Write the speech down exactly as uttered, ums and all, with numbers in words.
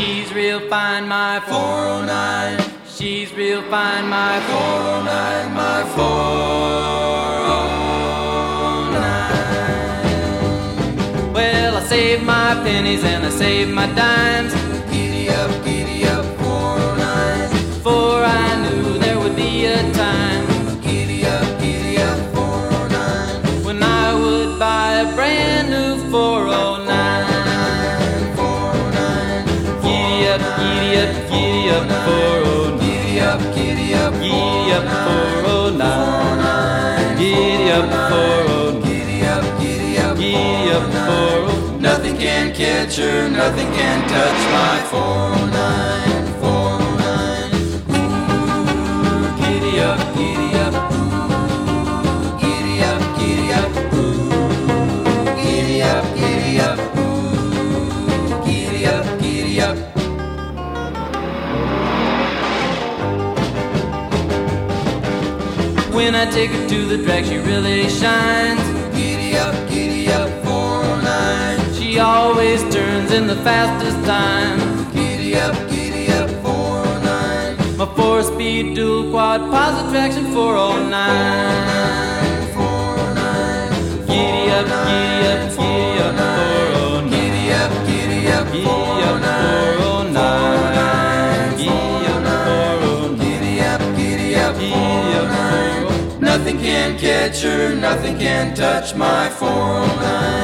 She's real fine, my four oh nine. She's real fine, my four oh nine, my four oh nine. Well, I saved my pennies and I saved my dimes. Giddy up, giddy up, four oh nine. For I knew there would be a time. Giddy up, giddy up, four oh nine. When I would buy a brand new four oh nine. Giddy up, giddy up, giddy up, four oh nine. Giddy up, giddy up, giddy up, four oh nine. Giddy up, four oh nine. Giddy up, giddy up, giddy up, four oh nine. Nothing can catch her, nothing can touch my four oh nine, four oh nine. Ooh, giddy up, giddy up, ooh, giddy up, giddy up, ooh, giddy up, giddy up, ooh, giddy up, giddy up. When I take her to the track, she really shines. Giddy up, giddy up, four oh nine. She always turns in the fastest time. Giddy up, giddy up, four oh nine. My four-speed dual quad positive traction four oh nine. four oh nine. Giddy up, giddy up, giddy up, four oh nine. Giddy up, giddy up, giddy up, four oh nine. Giddy up, four oh nine. Giddy up, giddy up, four oh nine. Nothing can catch her, nothing can touch my four oh nine.